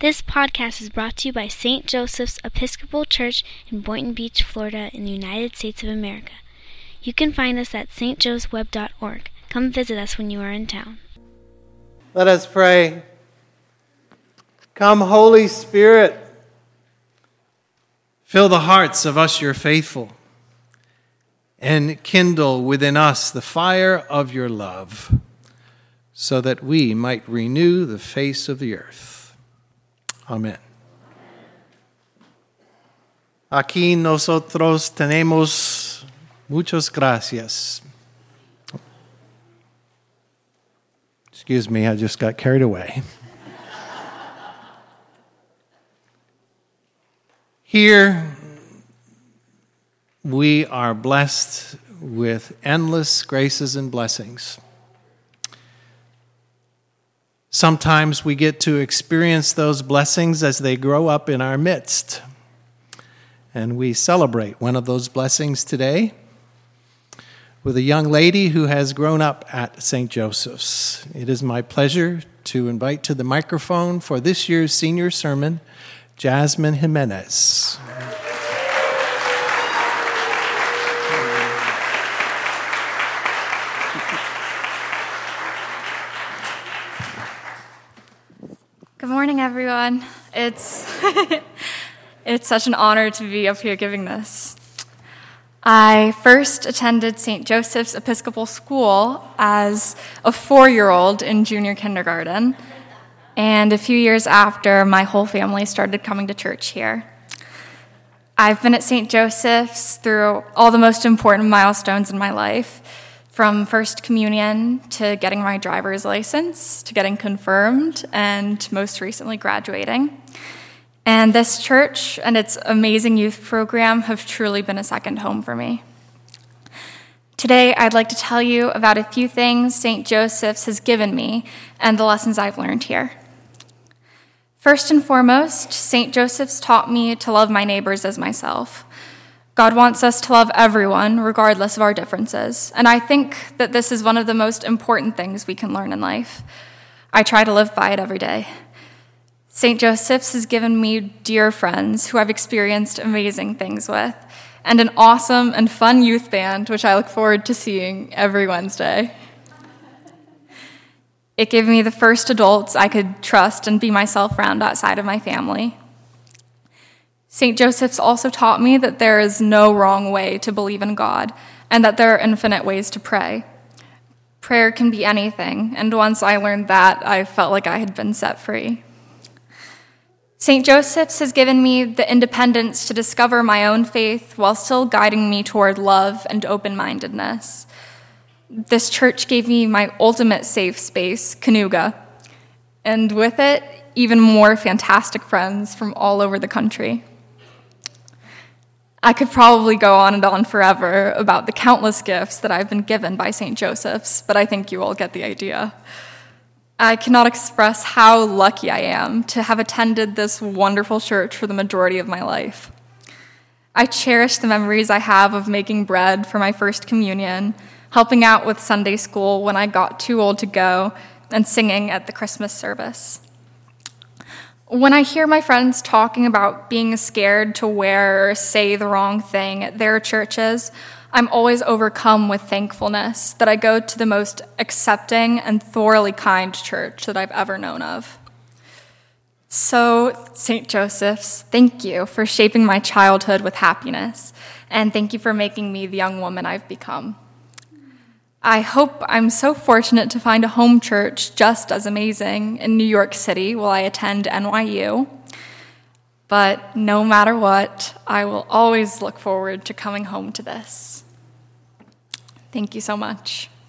This podcast is brought to you by St. Joseph's Episcopal Church in Boynton Beach, Florida, in the United States of America. You can find us at stjoesweb.org. Come visit us when you are in town. Let us pray. Come, Holy Spirit, fill the hearts of us, your faithful, and kindle within us the fire of your love, so that we might renew the face of the earth. Amen. Aquí nosotros tenemos muchas gracias. Excuse me, I just got carried away. Here, we are blessed with endless graces and blessings. Sometimes we get to experience those blessings as they grow up in our midst. And we celebrate one of those blessings today with a young lady who has grown up at St. Joseph's. It is my pleasure to invite to the microphone for this year's senior sermon, Jasmine Jimenez. Good morning, everyone. It's such an honor to be up here giving this. I first attended St. Joseph's Episcopal School as a 4-year-old in junior kindergarten, and a few years after, my whole family started coming to church here. I've been at St. Joseph's through all the most important milestones in my life, from First Communion to getting my driver's license, to getting confirmed, and most recently graduating. And this church and its amazing youth program have truly been a second home for me. Today, I'd like to tell you about a few things St. Joseph's has given me and the lessons I've learned here. First and foremost, St. Joseph's taught me to love my neighbors as myself. God wants us to love everyone, regardless of our differences, and I think that this is one of the most important things we can learn in life. I try to live by it every day. St. Joseph's has given me dear friends who I've experienced amazing things with, and an awesome and fun youth band, which I look forward to seeing every Wednesday. It gave me the first adults I could trust and be myself around outside of my family. St. Joseph's also taught me that there is no wrong way to believe in God, and that there are infinite ways to pray. Prayer can be anything, and once I learned that, I felt like I had been set free. St. Joseph's has given me the independence to discover my own faith while still guiding me toward love and open-mindedness. This church gave me my ultimate safe space, Canuga, and with it, even more fantastic friends from all over the country. I could probably go on and on forever about the countless gifts that I've been given by St. Joseph's, but I think you all get the idea. I cannot express how lucky I am to have attended this wonderful church for the majority of my life. I cherish the memories I have of making bread for my first communion, helping out with Sunday school when I got too old to go, and singing at the Christmas service. When I hear my friends talking about being scared to wear or say the wrong thing at their churches, I'm always overcome with thankfulness that I go to the most accepting and thoroughly kind church that I've ever known of. So, St. Joseph's, thank you for shaping my childhood with happiness, and thank you for making me the young woman I've become. I hope I'm so fortunate to find a home church just as amazing in New York City while I attend NYU. But no matter what, I will always look forward to coming home to this. Thank you so much.